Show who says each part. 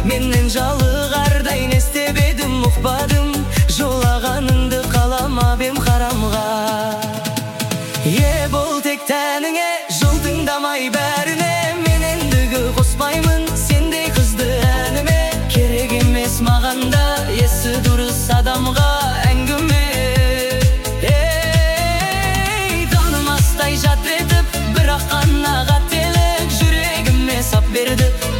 Speaker 1: Менен жалыгардай нестебедім, ұқпадым, жолағаныңды қаламап ем харамға. Бол тек тәніңе, жол тыңдамай бәріне, мен ендігі қоспаймын сендей қызды әніме. Керек емес мағанда, есі дұрыс адамға әңгіме. Танымастай жат етіп, бірақ қана қателік жүрегіме сап берді.